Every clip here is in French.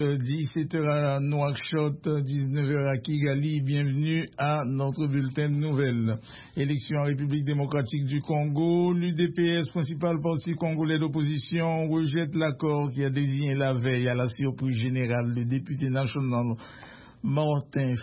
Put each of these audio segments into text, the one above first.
17h à Nouakchott, 19h à Kigali. Bienvenue à notre bulletin de nouvelles. Élection en République démocratique du Congo. L'UDPS, principal parti congolais d'opposition, rejette l'accord qui a désigné la veille à la surprise générale le député national Martin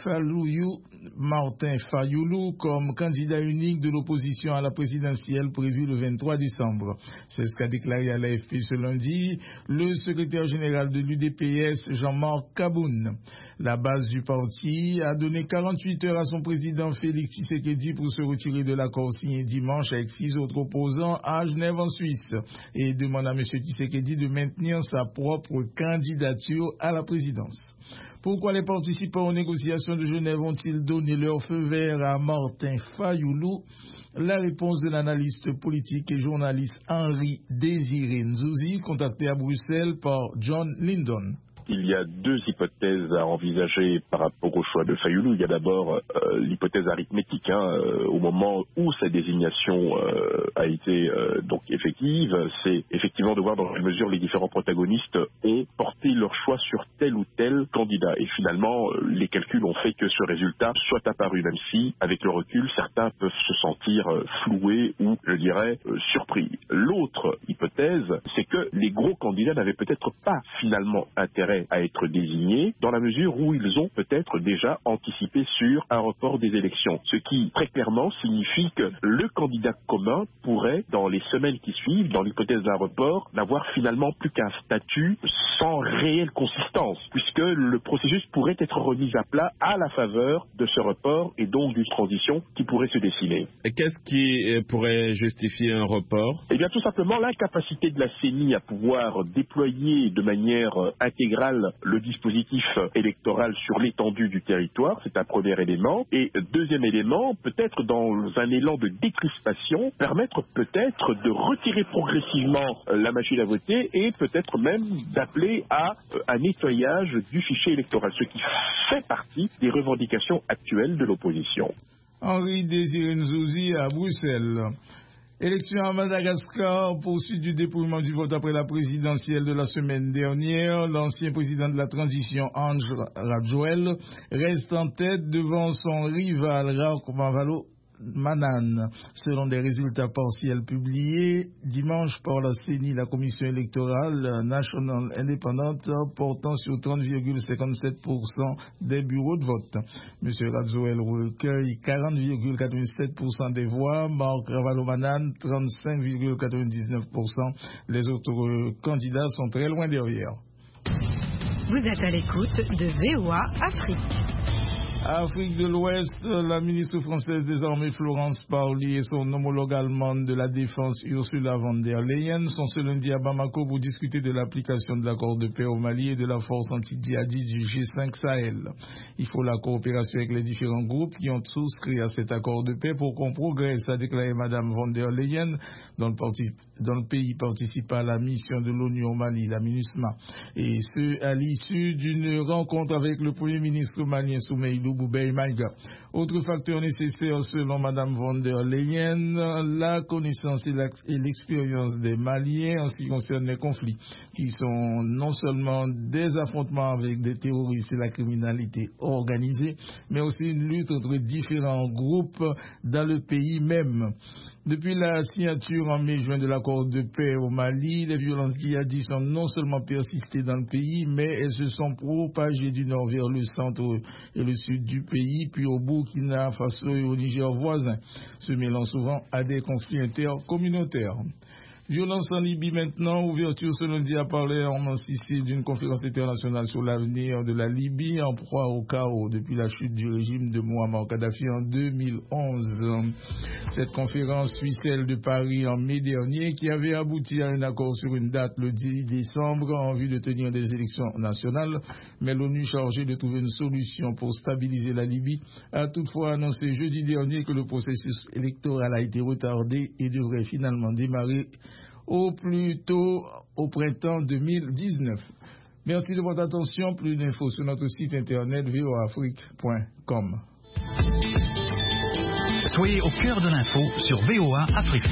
Fayoulou comme candidat unique de l'opposition à la présidentielle prévue le 23 décembre. C'est ce qu'a déclaré à l'AFP ce lundi le secrétaire général de l'UDPS, Jean-Marc Kaboun. La base du parti a donné 48 heures à son président Félix Tshisekedi pour se retirer de l'accord signé dimanche avec 6 autres opposants à Genève en Suisse et demande à M. Tshisekedi de maintenir sa propre candidature à la présidence. Pourquoi les participants aux négociations de Genève ont-ils donné leur feu vert à Martin Fayoulou? La réponse de l'analyste politique et journaliste Henri Désiré Nzouzi, contacté à Bruxelles par John Lyndon. Il y a deux hypothèses à envisager par rapport au choix de Fayoulou. Il y a d'abord l'hypothèse arithmétique. Au moment où sa désignation a été donc effective, c'est effectivement de voir dans quelle mesure les différents protagonistes ont porté leur choix sur tel ou tel candidat. Et finalement, les calculs ont fait que ce résultat soit apparu, même si, avec le recul, certains peuvent se sentir floués ou, je dirais, surpris. L'autre hypothèse, c'est que les gros candidats n'avaient peut-être pas finalement intérêt à être désignés dans la mesure où ils ont peut-être déjà anticipé sur un report des élections. Ce qui très clairement signifie que le candidat commun pourrait, dans les semaines qui suivent, dans l'hypothèse d'un report, n'avoir finalement plus qu'un statut sans réelle consistance, puisque le processus pourrait être remis à plat à la faveur de ce report et donc d'une transition qui pourrait se dessiner. Et qu'est-ce qui pourrait justifier un report? Eh bien tout simplement l'incapacité de la CENI à pouvoir déployer de manière intégrale le dispositif électoral sur l'étendue du territoire, c'est un premier élément. Et deuxième élément, peut-être dans un élan de décrispation, permettre peut-être de retirer progressivement la machine à voter et peut-être même d'appeler à un nettoyage du fichier électoral, ce qui fait partie des revendications actuelles de l'opposition. Henri Désiré Nzouzi à Bruxelles. Élection à Madagascar, poursuite du dépouillement du vote après la présidentielle de la semaine dernière. L'ancien président de la transition, Ange Radjoel, reste en tête devant son rival, Raoul Manan. Selon des résultats partiels publiés dimanche par la CENI, la commission électorale nationale indépendante, portant sur 30,57% des bureaux de vote. M. Radjoel recueille 40,87% des voix, Marc Ravalomanan 35,99%. Les autres candidats sont très loin derrière. Vous êtes à l'écoute de VOA Afrique. Afrique de l'Ouest, la ministre française désormais Florence Parly et son homologue allemande de la Défense Ursula von der Leyen sont ce lundi à Bamako pour discuter de l'application de l'accord de paix au Mali et de la force anti-djihadiste du G5 Sahel. Il faut la coopération avec les différents groupes qui ont souscrit à cet accord de paix pour qu'on progresse, a déclaré Mme von der Leyen, dont le pays participe à la mission de l'ONU au Mali, la MINUSMA. Et ce, à l'issue d'une rencontre avec le Premier ministre malien Soumeïdou Boubèye Maïga. Autre facteur nécessaire selon Mme von der Leyen, la connaissance et l'expérience des Maliens en ce qui concerne les conflits, qui sont non seulement des affrontements avec des terroristes et la criminalité organisée, mais aussi une lutte entre différents groupes dans le pays même. Depuis la signature en mai-juin de l'accord de paix au Mali, les violences djihadistes ont non seulement persisté dans le pays, mais elles se sont propagées du nord vers le centre et le sud du pays, puis au Burkina Faso et au Niger voisin, se mêlant souvent à des conflits intercommunautaires. Violence en Libye maintenant, ouverture ce lundi à parler en Sicile d'une conférence internationale sur l'avenir de la Libye en proie au chaos depuis la chute du régime de Mouammar Kadhafi en 2011. Cette conférence suit celle de Paris en mai dernier qui avait abouti à un accord sur une date le 10 décembre en vue de tenir des élections nationales, mais l'ONU chargée de trouver une solution pour stabiliser la Libye a toutefois annoncé jeudi dernier que le processus électoral a été retardé et devrait finalement démarrer au plus tôt au printemps 2019. Merci de votre attention. Plus d'infos sur notre site internet voaafrique.com. Soyez au cœur de l'info sur VOA Afrique.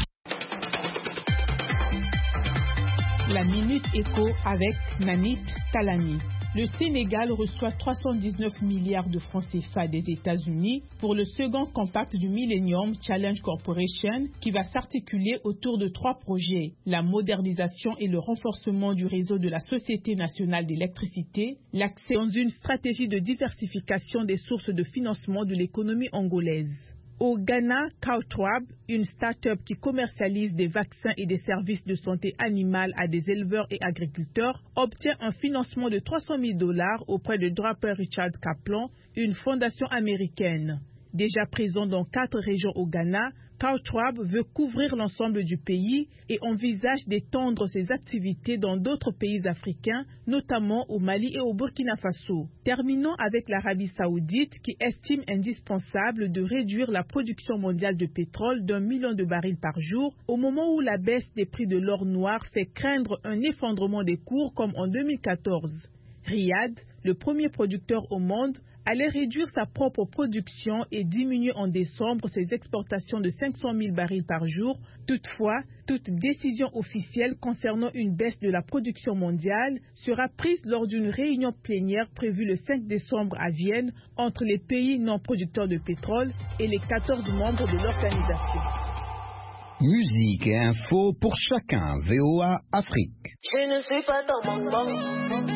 La Minute Éco avec Nanit Talani. Le Sénégal reçoit 319 milliards de francs CFA des États-Unis pour le second compact du Millennium Challenge Corporation qui va s'articuler autour de 3 projets. La modernisation et le renforcement du réseau de la Société nationale d'électricité, l'accès dans une stratégie de diversification des sources de financement de l'économie angolaise. Au Ghana, Cowtrab, une start-up qui commercialise des vaccins et des services de santé animale à des éleveurs et agriculteurs, obtient un financement de $300,000 auprès de Draper Richard Kaplan, une fondation américaine. Déjà présent dans 4 régions au Ghana, Cowtrab veut couvrir l'ensemble du pays et envisage d'étendre ses activités dans d'autres pays africains, notamment au Mali et au Burkina Faso. Terminons avec l'Arabie Saoudite qui estime indispensable de réduire la production mondiale de pétrole d'1 million de barils par jour au moment où la baisse des prix de l'or noir fait craindre un effondrement des cours comme en 2014. Riyad, le premier producteur au monde, allait réduire sa propre production et diminuer en décembre ses exportations de 500 000 barils par jour. Toutefois, toute décision officielle concernant une baisse de la production mondiale sera prise lors d'une réunion plénière prévue le 5 décembre à Vienne entre les pays non producteurs de pétrole et les 14 membres de l'organisation. Musique et info pour chacun. VOA Afrique. Je ne suis pas ton bonbon.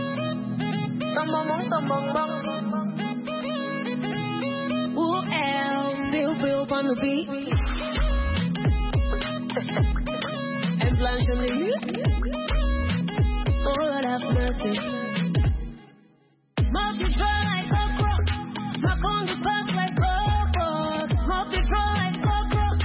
Who else feel on the beat? And Blanche on the youth. Oh Lord have mercy. Smoke it dry like cockroach. Smoke on the pass like cockroach. Smoke it dry like cockroach.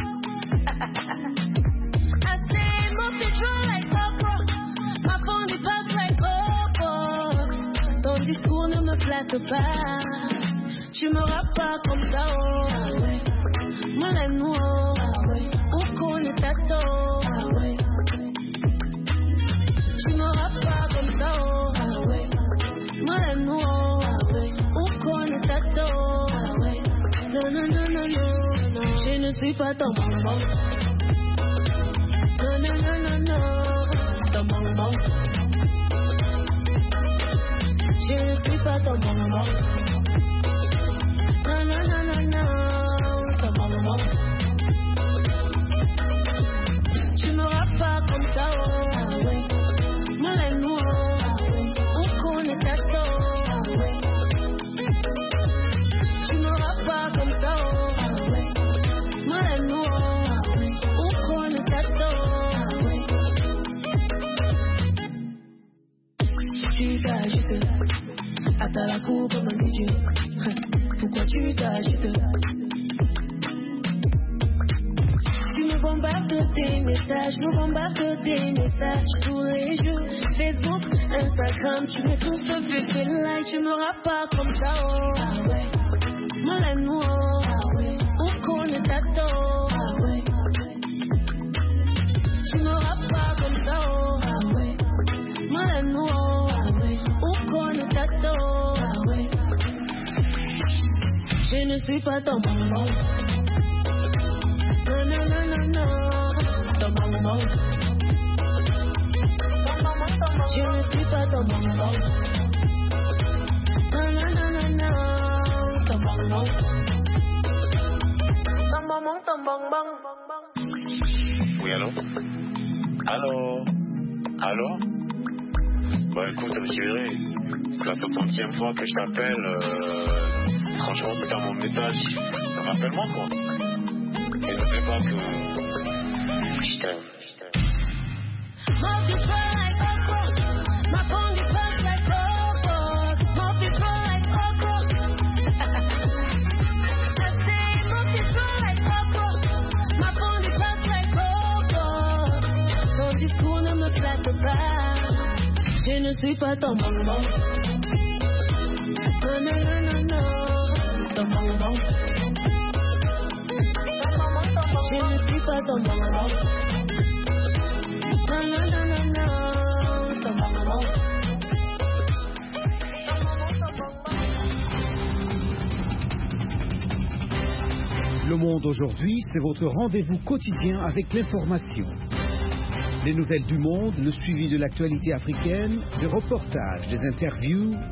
I say smoke it dry like cockroach. Smoke on the pass like cockroach. Ton discours ne me flatte pas. Tu me rappes pas comme ça, oh, ah ouais. Moi la noix, ah ouais. Où connaît ta tôt, ah ouais. Tu me rappes pas comme ça, oh, ah ouais. Moi la noix, ah ouais. Où connaît ta tôt, ah ouais. Non, non, non, non, non, non. Je ne suis pas ton bonbon. Non, non, non, non, non. Ton bonbon. Je ne suis pas ton bonbon. No, no, no, no, no, ton bonbon. Tu me rappes pas comme ça, oh, ah ouais. Moi la noix, ah ouais. On connaît ta tôt, ah ouais. Tu me rappes pas comme ça, oh, ah ouais. Moi la noix, ah ouais. On connaît ta tôt, ah ouais. Tu t'agites, à la cour comme un DJ. Pourquoi tu t'agites? Tu me bombardes tes messages, me bombardes tes messages tous les jours. Facebook, Instagram, tu m'étouffes avec tes likes. Tu me rappes pas comme ça, oh, ah ouais. Moi la noix, ah ouais. On connaît ta tôt, ah ouais. Tu me rappes pas comme ça, oh, ah ouais. Moi la noix, ah ouais. On connaît ta tôt, ah ouais. Je ne suis pas ton bonbon. Non, non, non, non, non. Ton bonbon. Je ne suis pas ton bonbon. Non, non, non, non, non. Ton bonbon. Ton bonbon, ton bonbon. Oui, allô? Allô? Allô? Bah écoute, je dirais, c'est la 70e fois que je t'appelle. Franchement, putain, mon message, rappelle-moi quoi. Et n'oublie pas que je t'aime. Ton discours ne me flatte pas. Je ne suis pas ton bonbon. Non, non, non, non, non. Ton bonbon. Je ne suis pas ton bonbon. Non, non, non, non, non. Ton bonbon. Le Monde aujourd'hui, c'est votre rendez-vous quotidien avec l'information. Les nouvelles du monde, le suivi de l'actualité africaine, des reportages, des interviews.